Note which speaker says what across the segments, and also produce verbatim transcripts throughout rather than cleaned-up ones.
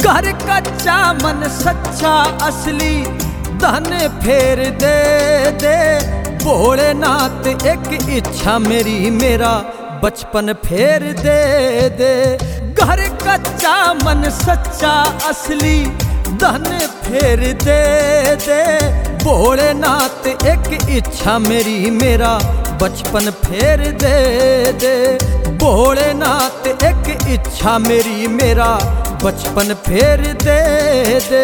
Speaker 1: घर कच्चा मन सच्चा असली धन फेर दे दे। भोलेनाथ एक इच्छा मेरी मेरा बचपन फेर दे दे। घर कच्चा मन सच्चा असली धन फेर दे दे। भोलेनाथ एक इच्छा मेरी मेरा बचपन फेर दे दे। भोलेनाथ एक इच्छा मेरी मेरा बचपन फेर दे दे।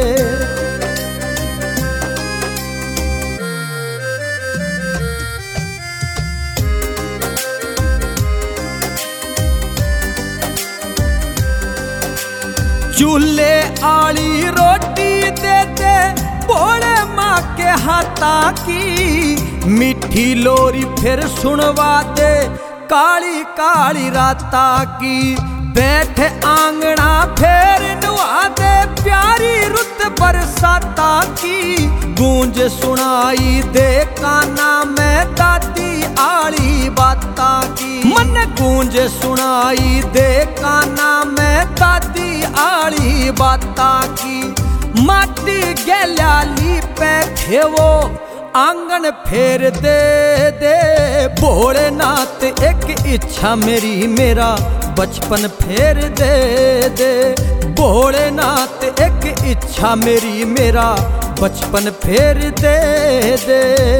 Speaker 1: चूल्हे आली रोटी दे दे भोले माँ के हाथा की। मीठी लोरी फिर सुनवा दे काली काली राता की। बैठ आंगना फेर नुआ दे प्यारी रुत बरसाता की। गूंज सुनाई दे काना में दादी आली बाता की। मन गूंज सुनाई दे काना में दादी आली बाता की। माटी गैलाली पे खेवो आंगन फेर दे दे। भोलेनाथ एक इच्छा मेरी मेरा बचपन फेर दे दे। भोलेनाथ एक इच्छा मेरी मेरा बचपन फेर दे दे।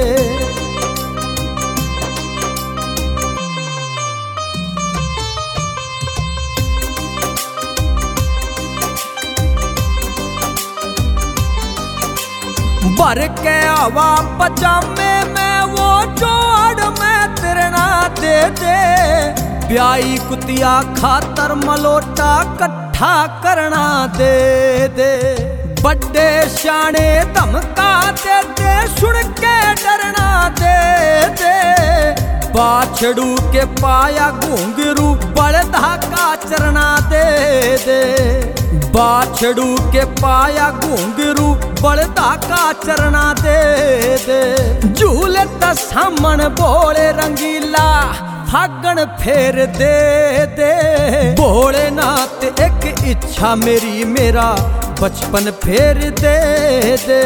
Speaker 1: भर के हवा पजामे में वो जोड़ में तिरना दे दे। ब्याई कुतिया खातर मलोटा कट्ठा करना दे दे। बड्डे शाने धमका दे दे सुन के डरना दे दे। बाछड़ू के पाया घुंघरू बड़धा का चरना दे दे। बाछड़ू के पाया घुंघरू बड़दा का चरना दे दे। झूले तसामन बोले रंगीला फागण फेर दे दे। भोलेनाथ एक इच्छा मेरी मेरा बचपन फेर दे दे।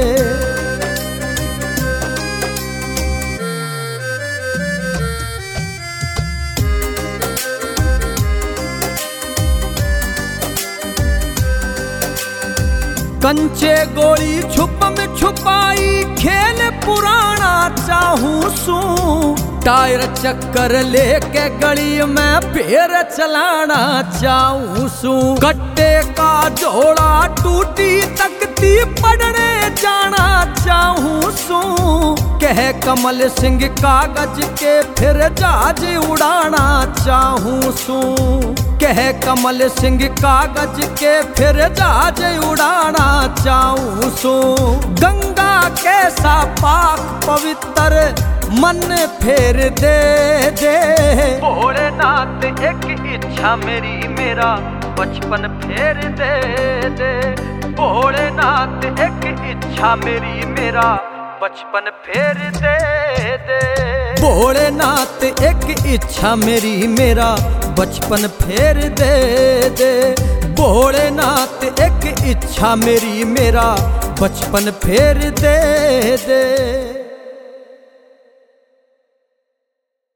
Speaker 1: कंचे गोली छुप में छुपाई खेल पुराना चाहूं सू। टायर चक्कर लेके गली में फेर चलाना चाहूं सू। कट्टे का जोड़ा टूटी तकती पड़ने जाना चाहूं सू। कह कमल सिंह कागज के फिर जहाज उड़ाना चाहूं सू। कह कमल सिंह कागज के फिर जहाज उड़ाना चाहूं सू। गंगा कैसा पाक पवित्र मन फेर दे दे। भोलेनाथ एक इच्छा मेरी मेरा बचपन फेर दे दे। भोलेनाथ एक इच्छा मेरी मेरा बचपन फेर दे दे। भोलेनाथ एक इच्छा मेरी मेरा बचपन फेर दे दे। भोलेनाथ एक इच्छा मेरी मेरा बचपन फेर दे दे।